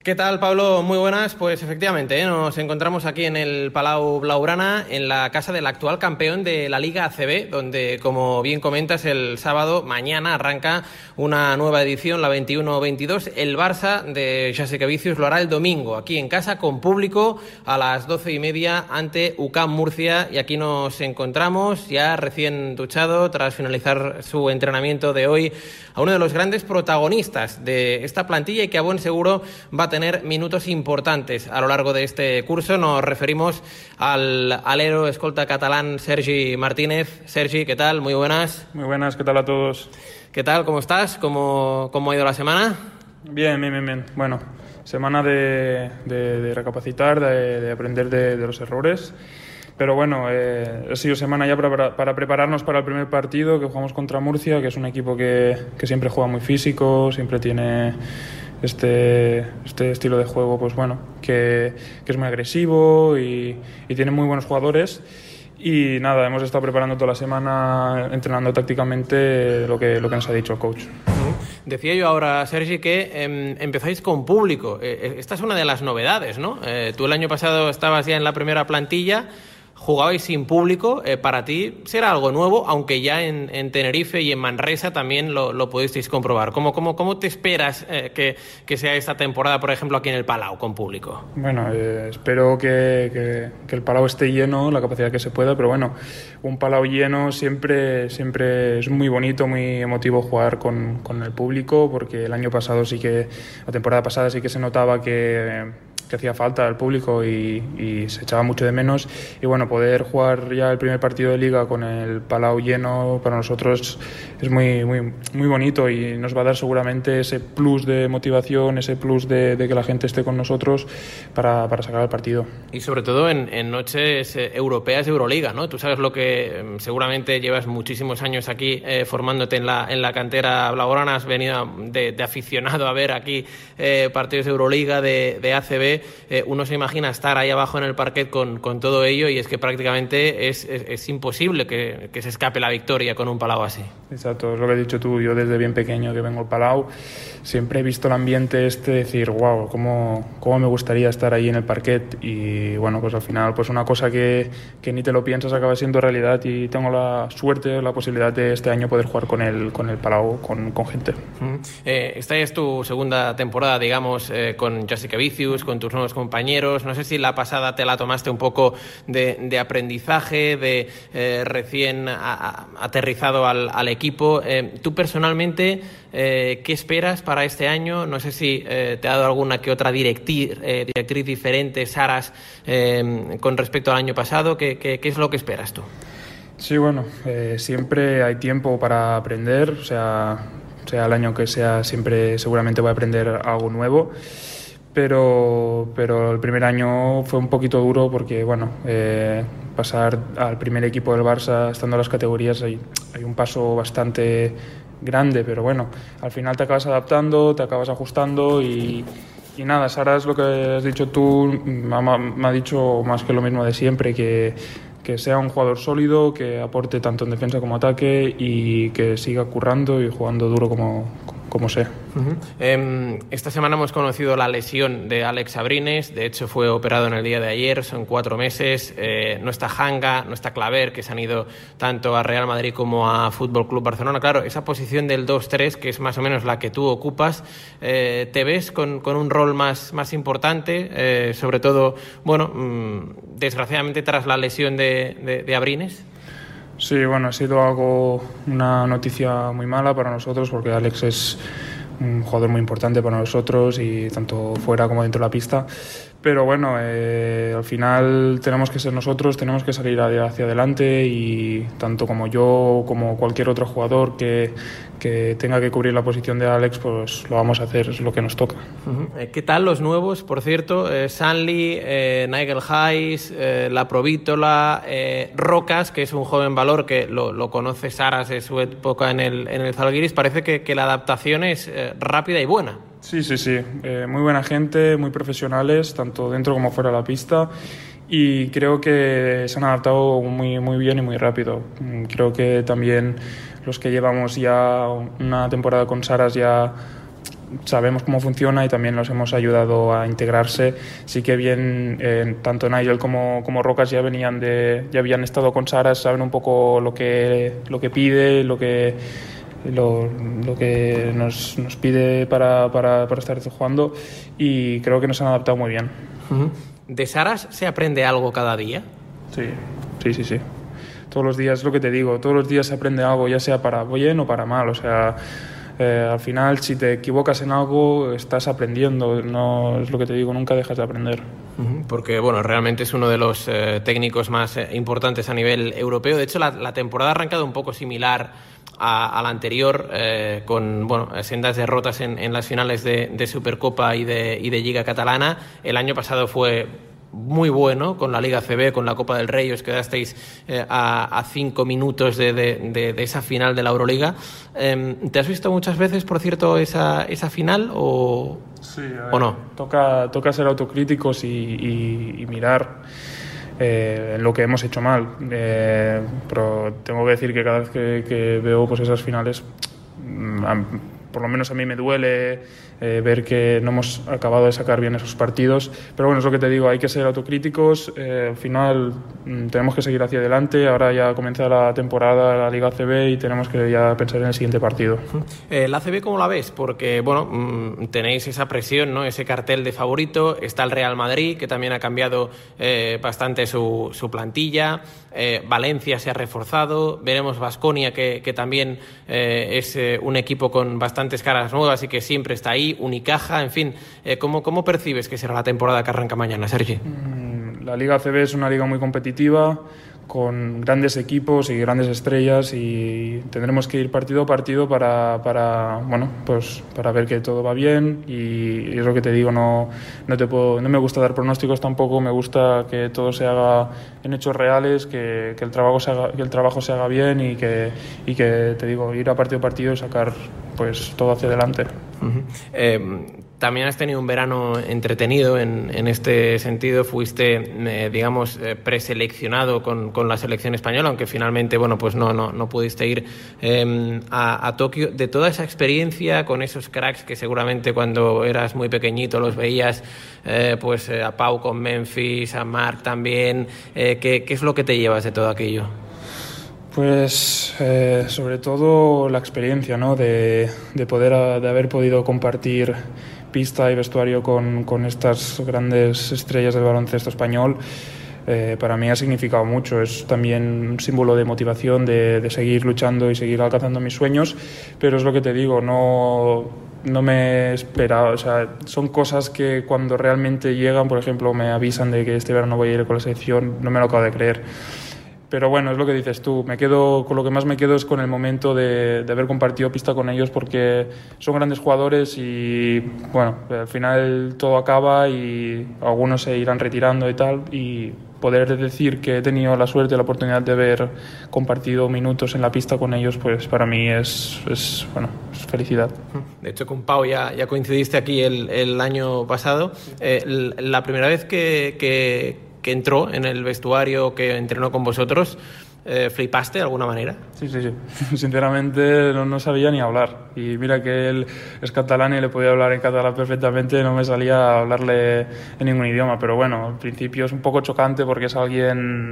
¿Qué tal, Pablo? Muy buenas. Pues efectivamente, nos encontramos aquí en el Palau Blaugrana, en la casa del actual campeón de la Liga ACB, donde, como bien comentas, el sábado, mañana, arranca una nueva edición, la 21-22. El Barça de Jasikevičius lo hará el domingo, aquí en casa, con público, a las 12:30 ante UCAM Murcia. Y aquí nos encontramos, ya recién duchado, tras finalizar su entrenamiento de hoy, a uno de los grandes protagonistas de esta plantilla y que a buen seguro va a tener minutos importantes a lo largo de este curso. Nos referimos al alero escolta catalán Sergi Martínez. Sergi, ¿qué tal? Muy buenas. Muy buenas, ¿qué tal a todos? ¿Qué tal? ¿Cómo estás? ¿Cómo ha ido la semana? Bien. Bueno, semana de recapacitar, de aprender de los errores. Pero bueno, ha sido semana ya para prepararnos para el primer partido que jugamos contra Murcia, que es un equipo que siempre juega muy físico, siempre tiene este estilo de juego, pues bueno, que es muy agresivo y tiene muy buenos jugadores. Y nada, hemos estado preparando toda la semana, entrenando tácticamente lo que nos ha dicho el coach. Decía yo ahora, Sergi, que empezáis con público. Esta es una de las novedades, ¿no? Tú el año pasado estabas ya en la primera plantilla, jugabais sin público. Para ti será algo nuevo, aunque ya en Tenerife y en Manresa también lo pudisteis comprobar. ¿Cómo te esperas que sea esta temporada, por ejemplo, aquí en el Palau con público? Bueno, espero que el Palau esté lleno, la capacidad que se pueda, pero bueno, un Palau lleno siempre es muy bonito, muy emotivo jugar con el público, porque el año pasado la temporada pasada sí que se notaba que hacía falta el público y se echaba mucho de menos. Y bueno, poder jugar ya el primer partido de Liga con el Palau lleno para nosotros es muy bonito y nos va a dar seguramente ese plus de motivación, ese plus de que la gente esté con nosotros para sacar el partido. Y sobre todo en noches europeas de Euroliga, ¿no? Tú sabes lo que seguramente llevas muchísimos años aquí formándote en la cantera blaugrana, has venido de aficionado a ver aquí partidos de Euroliga, de ACB. Uno se imagina estar ahí abajo en el parquet con todo ello, y es que prácticamente es imposible que se escape la victoria con un Palau así. Exacto, es lo que has dicho tú. Yo desde bien pequeño que vengo al Palau siempre he visto el ambiente decir, wow, cómo me gustaría estar ahí en el parquet. Y bueno, pues al final pues una cosa que ni te lo piensas acaba siendo realidad, y tengo la suerte, la posibilidad de este año poder jugar con el Palau, con gente. Esta es tu segunda temporada, digamos, con Jasikevičius, con tus nuevos compañeros. No sé si la pasada te la tomaste un poco de aprendizaje, de recién aterrizado al equipo. Tú personalmente, ¿qué esperas para este año? No sé si te ha dado alguna que otra directriz diferente, Saras, con respecto al año pasado. ¿Qué es lo que esperas tú? Sí, bueno, siempre hay tiempo para aprender, o sea el año que sea, siempre seguramente voy a aprender algo nuevo. Pero el primer año fue un poquito duro porque, bueno, pasar al primer equipo del Barça estando en las categorías hay un paso bastante grande, pero bueno, al final te acabas adaptando, te acabas ajustando y nada, Sara, es lo que has dicho tú, me ha dicho más que lo mismo de siempre, que sea un jugador sólido, que aporte tanto en defensa como ataque y que siga currando y jugando duro como sé. Esta semana hemos conocido la lesión de Alex Abrines. De hecho fue operado en el día de ayer, son 4 meses. No está Hanga, no está Claver, que se han ido tanto a Real Madrid como a Fútbol Club Barcelona. Claro, esa posición del 2-3, que es más o menos la que tú ocupas, ¿te ves con un rol más importante? Sobre todo, bueno, desgraciadamente tras la lesión de Abrines. Sí, bueno, ha sido una noticia muy mala para nosotros, porque Alex es un jugador muy importante para nosotros, y tanto fuera como dentro de la pista. Pero bueno, al final tenemos que ser nosotros, tenemos que salir hacia adelante, y tanto como yo como cualquier otro jugador que tenga que cubrir la posición de Alex, pues lo vamos a hacer, es lo que nos toca. ¿Qué tal los nuevos, por cierto? Sanli, Nigel Hayes, La Provítola, Rocas, que es un joven valor que lo conoce Saras de su época en el Zalgiris. Parece que la adaptación es rápida y buena. Sí, muy buena gente, muy profesionales, tanto dentro como fuera de la pista, y creo que se han adaptado muy bien y muy rápido. Creo que también los que llevamos ya una temporada con Saras ya sabemos cómo funciona y también los hemos ayudado a integrarse. Sí que bien, tanto Nigel como Rocas ya habían estado con Saras, saben un poco lo que pide, lo que nos pide para estar jugando, y creo que nos han adaptado muy bien. ¿De Saras se aprende algo cada día? Sí. Todos los días, es lo que te digo, todos los días se aprende algo, ya sea para bien o para mal. O sea, al final, si te equivocas en algo, estás aprendiendo. No, es lo que te digo, nunca dejas de aprender. Porque, bueno, realmente es uno de los técnicos más importantes a nivel europeo. De hecho, la temporada ha arrancado un poco similar a la anterior, con sendas derrotas en las finales de Supercopa y de Lliga Catalana. El año pasado fue muy bueno con la Liga ACB, con la Copa del Rey. Os quedasteis a 5 minutos de esa final de la Euroliga. ¿Te has visto muchas veces, por cierto, esa final o no? Toca ser autocríticos y mirar lo que hemos hecho mal, pero tengo que decir que cada vez que veo pues esas finales, por lo menos a mí me duele ver que no hemos acabado de sacar bien esos partidos. Pero bueno, es lo que te digo, hay que ser autocríticos. Al final tenemos que seguir hacia adelante. Ahora ya comienza la temporada, la Liga ACB, y tenemos que ya pensar en el siguiente partido. ¿La ACB cómo la ves? Porque tenéis esa presión, ¿no? Ese cartel de favorito. Está el Real Madrid, que también ha cambiado bastante su plantilla. Valencia se ha reforzado. Veremos Baskonia, que también es un equipo con bastantes caras nuevas y que siempre está ahí. Unicaja, en fin. ¿Cómo percibes que será la temporada que arranca mañana, Sergi? La Liga ACB es una liga muy competitiva, con grandes equipos y grandes estrellas, y tendremos que ir partido a partido para ver que todo va bien. Y es lo que te digo, no me gusta dar pronósticos tampoco. Me gusta que todo se haga en hechos reales, que el trabajo se haga bien, y que te digo, ir a partido y sacar pues todo hacia adelante. También has tenido un verano entretenido en este sentido. Fuiste, preseleccionado con la selección española, aunque finalmente, no pudiste ir a Tokio. De toda esa experiencia con esos cracks que seguramente cuando eras muy pequeñito los veías, a Pau con Memphis, a Marc también, ¿qué es lo que te llevas de todo aquello? Pues sobre todo la experiencia, ¿no? de haber podido compartir pista y vestuario con estas grandes estrellas del baloncesto español. Para mí ha significado mucho. Es también un símbolo de motivación, de seguir luchando y seguir alcanzando mis sueños. Pero es lo que te digo, no me esperaba. O sea, son cosas que cuando realmente llegan, por ejemplo, me avisan de que este verano voy a ir con la selección, no me lo acabo de creer. Pero bueno, es lo que dices tú. Con lo que más me quedo es con el momento de haber compartido pista con ellos, porque son grandes jugadores y al final todo acaba y algunos se irán retirando y tal, y poder decir que he tenido la suerte y la oportunidad de haber compartido minutos en la pista con ellos, pues para mí es felicidad. De hecho, con Pau ya coincidiste aquí el año pasado. La primera vez que entró en el vestuario, que entrenó con vosotros, ¿flipaste de alguna manera? Sí. Sinceramente no sabía ni hablar. Y mira que él es catalán y le podía hablar en catalán perfectamente, no me salía a hablarle en ningún idioma. Pero bueno, al principio es un poco chocante porque es alguien...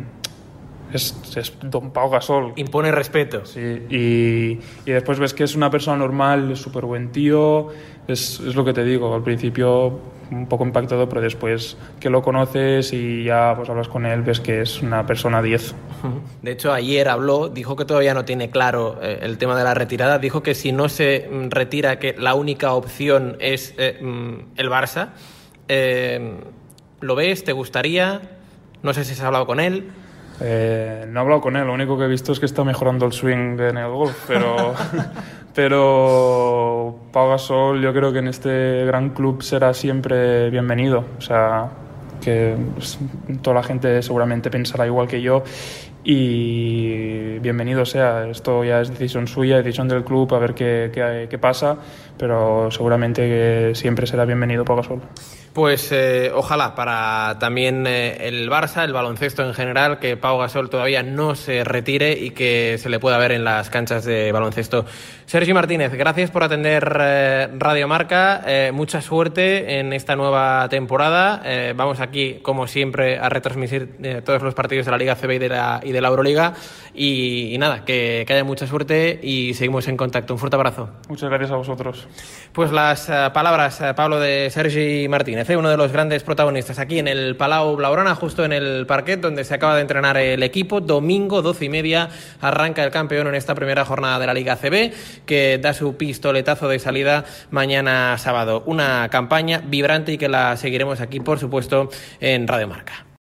Es Don Pau Gasol. Impone respeto. Sí, y después ves que es una persona normal, es súper buen tío. Es lo que te digo, al principio un poco impactado, pero después que lo conoces y ya pues hablas con él, ves que es una persona 10. De hecho, ayer dijo que todavía no tiene claro el tema de la retirada. Dijo que si no se retira, que la única opción es el Barça. ¿Lo ves? ¿Te gustaría? No sé si has hablado con él. No he hablado con él, lo único que he visto es que está mejorando el swing en el golf, pero Pau Gasol yo creo que en este gran club será siempre bienvenido. O sea, que toda la gente seguramente pensará igual que yo, y bienvenido sea. Esto ya es decisión suya, decisión del club, a ver qué pasa, pero seguramente que siempre será bienvenido Pau Gasol. Pues ojalá para también el Barça, el baloncesto en general, que Pau Gasol todavía no se retire y que se le pueda ver en las canchas de baloncesto. Sergi Martínez, gracias por atender Radio Marca, mucha suerte en esta nueva temporada. Vamos aquí, como siempre, a retransmitir todos los partidos de la Liga ACB y de la Euroliga. Y nada, que haya mucha suerte y seguimos en contacto. Un fuerte abrazo. Muchas gracias a vosotros. Pues las palabras, Pablo, de Sergi Martínez, uno de los grandes protagonistas aquí en el Palau Blaugrana, justo en el parquet donde se acaba de entrenar el equipo. Domingo, 12:30, arranca el campeón en esta primera jornada de la Liga ACB, que da su pistoletazo de salida mañana sábado. Una campaña vibrante y que la seguiremos aquí, por supuesto, en Radio Marca.